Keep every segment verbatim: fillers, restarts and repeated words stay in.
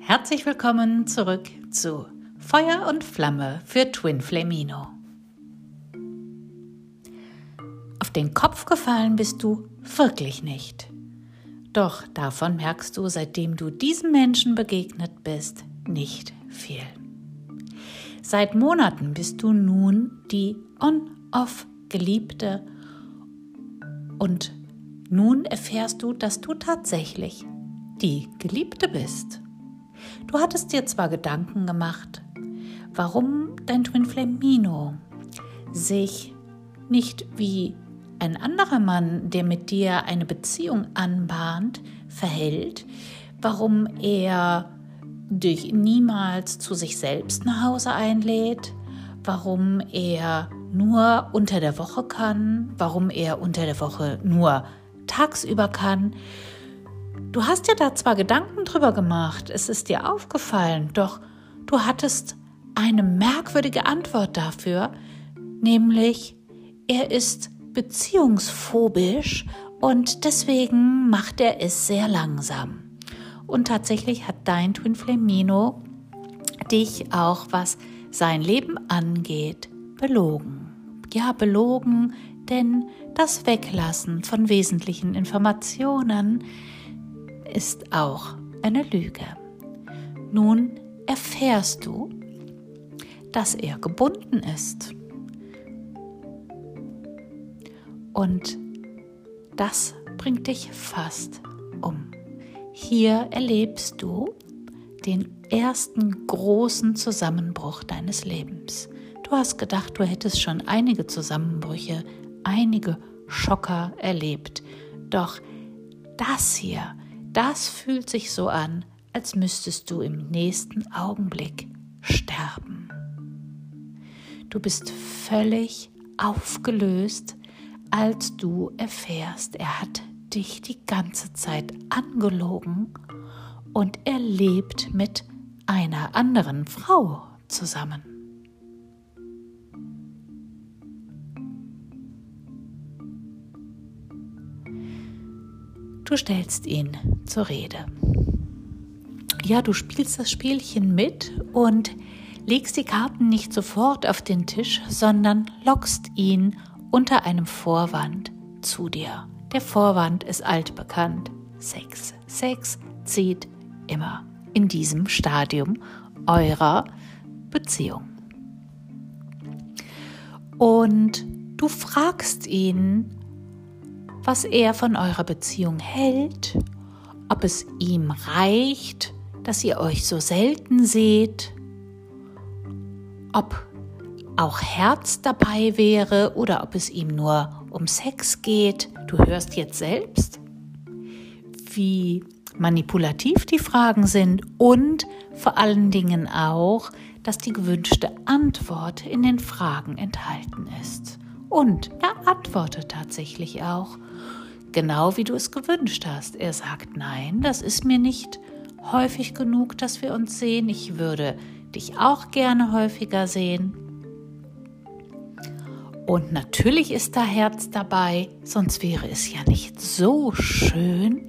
Herzlich willkommen zurück zu Feuer und Flamme für Twin Flamino. Auf den Kopf gefallen bist du wirklich nicht. Doch davon merkst du, seitdem du diesem Menschen begegnet bist, nicht viel. Seit Monaten bist du nun die On-Off-Geliebte und nun erfährst du, dass du tatsächlich die Geliebte bist. Du hattest dir zwar Gedanken gemacht, warum dein Twin Flamino sich nicht wie ein anderer Mann, der mit dir eine Beziehung anbahnt, verhält, warum er dich niemals zu sich selbst nach Hause einlädt, warum er nur unter der Woche kann, warum er unter der Woche nur tagsüber kann. Du hast dir da zwar Gedanken drüber gemacht, es ist dir aufgefallen, doch du hattest eine merkwürdige Antwort dafür, nämlich er ist beziehungsphobisch und deswegen macht er es sehr langsam. Und tatsächlich hat dein Twin Flamino dich auch, was sein Leben angeht, belogen. Ja, belogen, denn das Weglassen von wesentlichen Informationen ist auch eine Lüge. Nun erfährst du, dass er gebunden ist. Und das bringt dich fast um. Hier erlebst du den ersten großen Zusammenbruch deines Lebens. Du hast gedacht, du hättest schon einige Zusammenbrüche, einige Schocker erlebt. Doch das hier, das fühlt sich so an, als müsstest du im nächsten Augenblick sterben. Du bist völlig aufgelöst, als du erfährst, er hat dich die ganze Zeit angelogen und er lebt mit einer anderen Frau zusammen. Du stellst ihn zur Rede. Ja, du spielst das Spielchen mit und legst die Karten nicht sofort auf den Tisch, sondern lockst ihn unter einem Vorwand zu dir. Der Vorwand ist altbekannt. Sex. Sex zieht immer in diesem Stadium eurer Beziehung. Und du fragst ihn, was er von eurer Beziehung hält, ob es ihm reicht, dass ihr euch so selten seht, ob auch Herz dabei wäre oder ob es ihm nur um Sex geht. Du hörst jetzt selbst, wie manipulativ die Fragen sind und vor allen Dingen auch, dass die gewünschte Antwort in den Fragen enthalten ist. Und er antwortet tatsächlich auch, genau wie du es gewünscht hast. Er sagt, nein, das ist mir nicht häufig genug, dass wir uns sehen. Ich würde dich auch gerne häufiger sehen. Und natürlich ist da Herz dabei, sonst wäre es ja nicht so schön.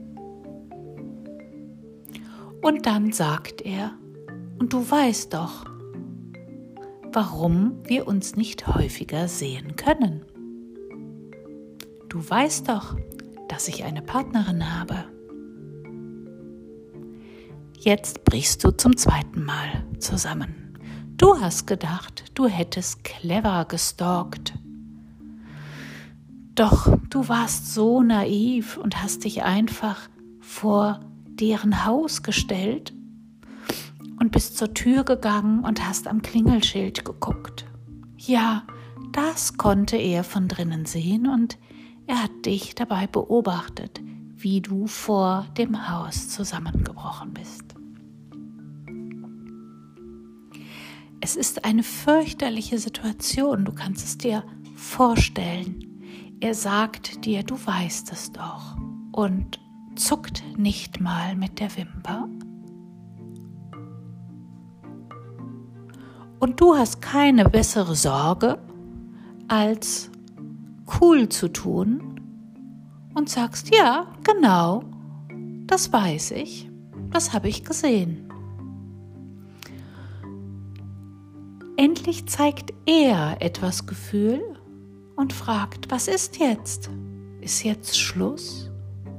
Und dann sagt er, und du weißt doch, warum wir uns nicht häufiger sehen können. Du weißt doch, dass ich eine Partnerin habe. Jetzt brichst du zum zweiten Mal zusammen. Du hast gedacht, du hättest clever gestalkt. Doch du warst so naiv und hast dich einfach vor deren Haus gestellt und bist zur Tür gegangen und hast am Klingelschild geguckt. Ja, das konnte er von drinnen sehen und er hat dich dabei beobachtet, wie du vor dem Haus zusammengebrochen bist. Es ist eine fürchterliche Situation, du kannst es dir vorstellen. Er sagt dir, du weißt es doch und zuckt nicht mal mit der Wimper. Und du hast keine bessere Sorge, als cool zu tun und sagst, ja, genau, das weiß ich, das habe ich gesehen. endlich zeigt er etwas Gefühl und fragt, was ist jetzt? Ist jetzt Schluss?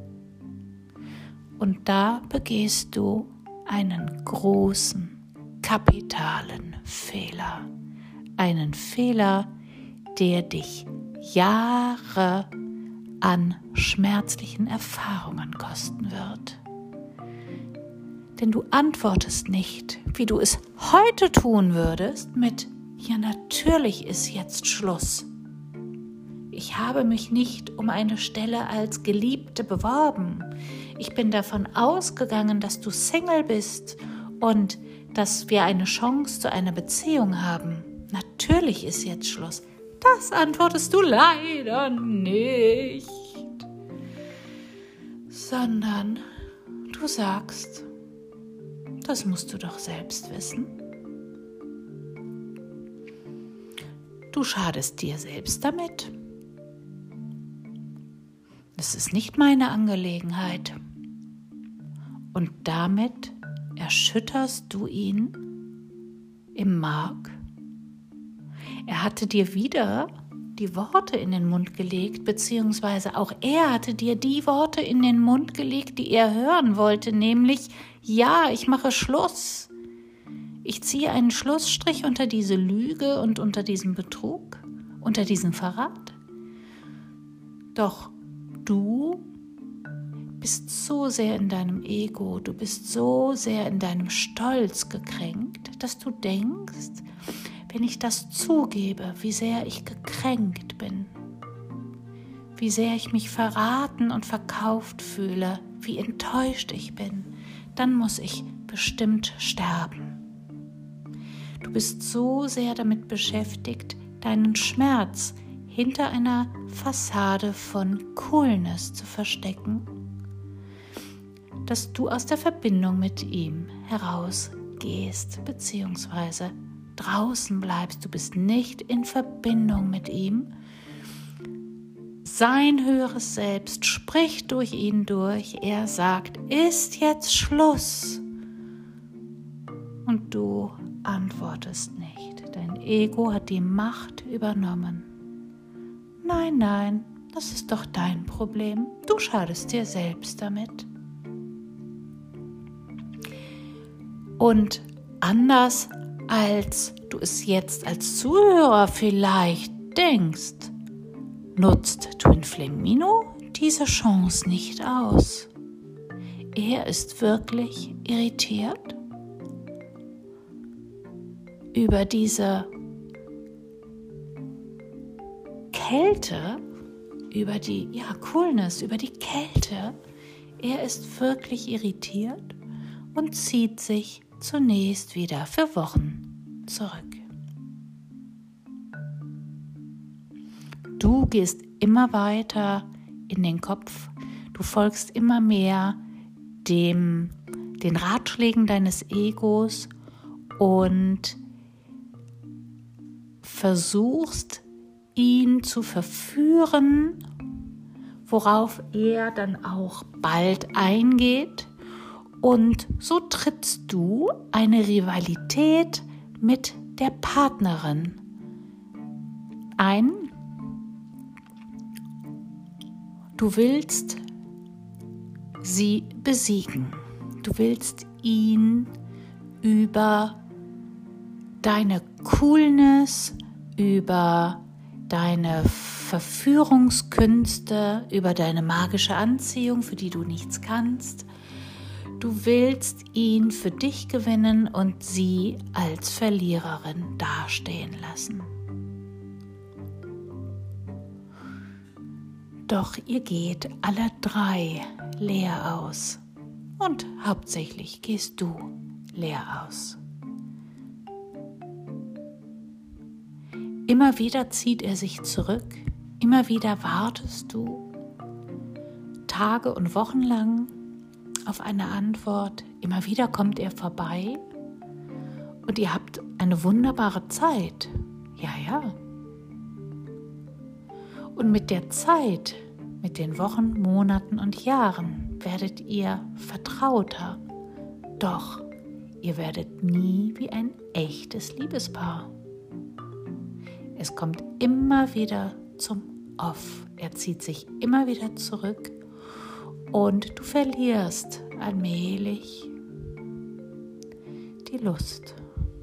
Und da begehst du einen großen, kapitalen Fehler. Einen Fehler, der dich Jahre an schmerzlichen Erfahrungen kosten wird. Denn du antwortest nicht, wie du es heute tun würdest, mit ja, natürlich ist jetzt Schluss. Ich habe mich nicht um eine Stelle als Geliebte beworben. Ich bin davon ausgegangen, dass du Single bist und dass wir eine Chance zu einer Beziehung haben. Natürlich ist jetzt Schluss. Das antwortest du leider nicht. Sondern du sagst, das musst du doch selbst wissen. Du schadest dir selbst damit. Es ist nicht meine Angelegenheit. Und damit erschütterst du ihn im Mark. Er hatte dir wieder die Worte in den Mund gelegt, beziehungsweise auch er hatte dir die Worte in den Mund gelegt, die er hören wollte, nämlich, ja, ich mache Schluss. Ich ziehe einen Schlussstrich unter diese Lüge und unter diesen Betrug, unter diesen Verrat. Doch du bist so sehr in deinem Ego, du bist so sehr in deinem Stolz gekränkt, dass du denkst, wenn ich das zugebe, wie sehr ich gekränkt bin, wie sehr ich mich verraten und verkauft fühle, wie enttäuscht ich bin, dann muss ich bestimmt sterben. Du bist so sehr damit beschäftigt, deinen Schmerz hinter einer Fassade von Coolness zu verstecken, dass du aus der Verbindung mit ihm herausgehst, beziehungsweise draußen bleibst. Du bist nicht in Verbindung mit ihm. Sein höheres Selbst spricht durch ihn durch. Er sagt, ist jetzt Schluss? Und du antwortest nicht. Dein Ego hat die Macht übernommen. Nein, nein, das ist doch dein Problem. Du schadest dir selbst damit. Und anders als du es jetzt als Zuhörer vielleicht denkst, nutzt Twin Flame Mino diese Chance nicht aus. Er ist wirklich irritiert über diese Kälte, über die ja, Coolness, über die Kälte. Er ist wirklich irritiert und zieht sich zunächst wieder für Wochen zurück. Du gehst immer weiter in den Kopf, du folgst immer mehr dem, den Ratschlägen deines Egos und versuchst, ihn zu verführen, worauf er dann auch bald eingeht. Und so trittst du eine Rivalität mit der Partnerin ein. Du willst sie besiegen. Du willst ihn über deine Coolness, über deine Verführungskünste, über deine magische Anziehung, für die du nichts kannst. Du willst ihn für dich gewinnen und sie als Verliererin dastehen lassen. Doch ihr geht alle drei leer aus und hauptsächlich gehst du leer aus. Immer wieder zieht er sich zurück, immer wieder wartest du Tage und Wochen lang auf eine Antwort. Immer wieder kommt er vorbei und ihr habt eine wunderbare Zeit. Ja, ja. Und mit der Zeit, mit den Wochen, Monaten und Jahren werdet ihr vertrauter. Doch ihr werdet nie wie ein echtes Liebespaar. Es kommt immer wieder zum Off. Er zieht sich immer wieder zurück und du verlierst allmählich die Lust.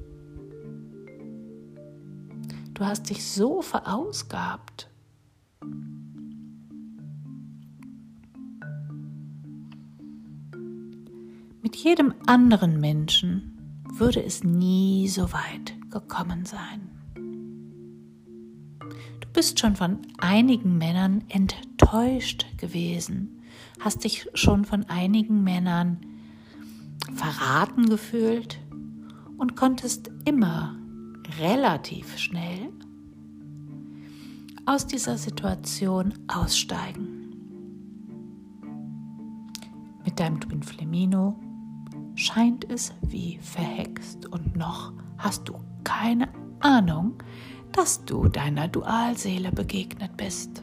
Du hast dich so verausgabt. Mit jedem anderen Menschen würde es nie so weit gekommen sein. Du bist schon von einigen Männern enttäuscht gewesen, hast dich schon von einigen Männern verraten gefühlt und konntest immer relativ schnell aus dieser Situation aussteigen. Mit deinem Twin Flamingo scheint es wie verhext und noch hast du keine Ahnung, dass du deiner Dualseele begegnet bist.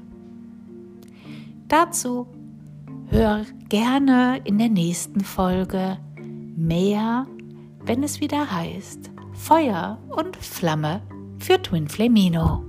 Dazu hör gerne in der nächsten Folge mehr, wenn es wieder heißt Feuer und Flamme für Twin Flamingo.